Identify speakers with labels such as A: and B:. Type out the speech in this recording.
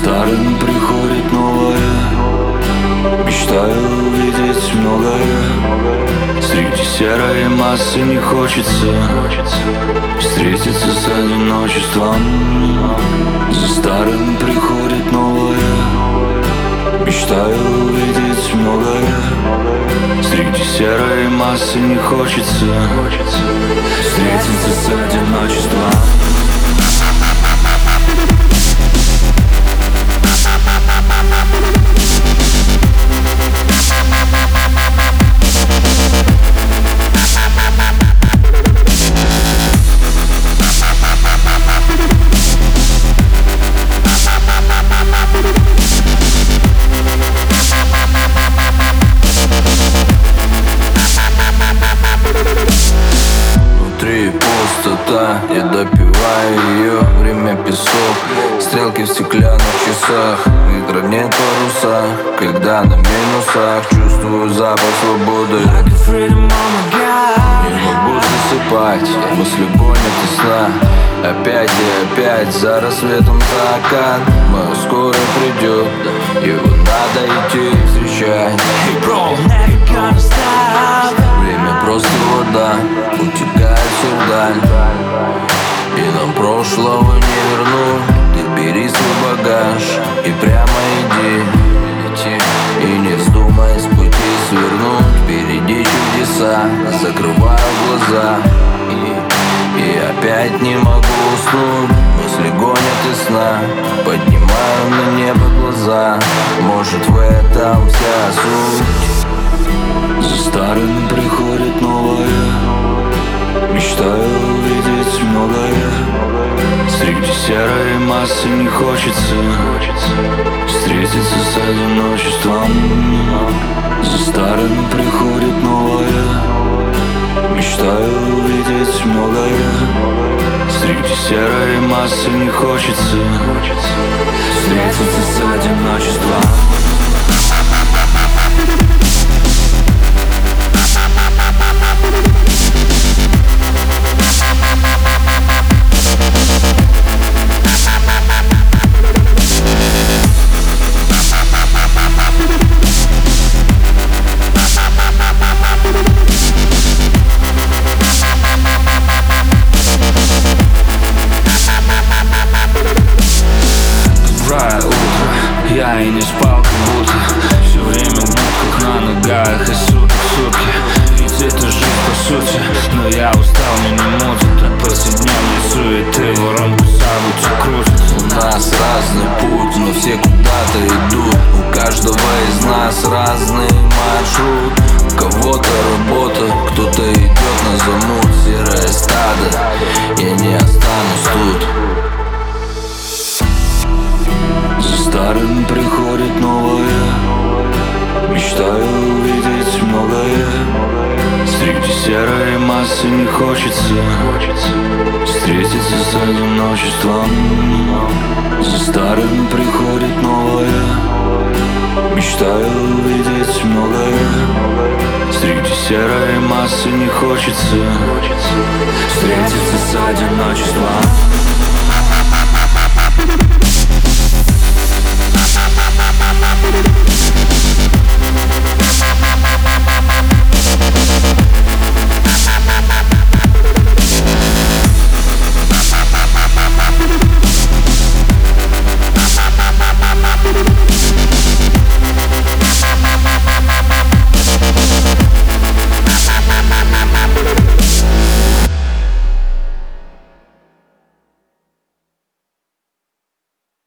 A: старым приходит новое. Мечтаю увидеть многое. Среди серой массы не хочется встретиться с одиночеством. За старым приходит новое. Мечтаю увидеть многое. Среди серой массы не хочется встретиться с одиночеством.
B: Пустота, я допиваю ее, время песок, стрелки в стеклянных часах, ветра нет паруса, когда на минусах чувствую запах свободы. Не могу засыпать, мысли гонят из сна. Опять и опять за рассветом закат. Мое скоро придет, его надо идти встречать. Время просто вода, утекает все вдаль, и нам прошлого не вернуть. Ты бери свой багаж и прямо иди, и не вздумай с пути свернуть. Впереди чудеса, закрываю глаза, и опять не могу уснуть. Мысли гонят из сна, поднимаю на небо глаза. Может, в этом вся суть.
A: За старым приходит новое. Мечтаю увидеть многое. Среди серой массы не хочется встретиться с одиночеством. За старым приходит новое. Мечтаю увидеть многое. Среди серой массы не хочется встретиться с одиночеством. Я и не спал, как будто все время в будках, на ногах и сутки. Ведь это жизнь по сути, но я устал, мне не мутит от повседневной суеты. Воронку событий крутит.
B: У нас разный путь, но все куда-то идут. У каждого из нас разный маршрут. У кого-то работа, кто-то идет на замут. Серое стадо, я не останусь тут.
A: За старым приходит новое. Мечтаю увидеть многое. Среди серой массы не хочется встретиться с одиночеством. За старым приходит новое. Мечтаю увидеть многое. Среди серой массы не хочется встретиться с одиночеством.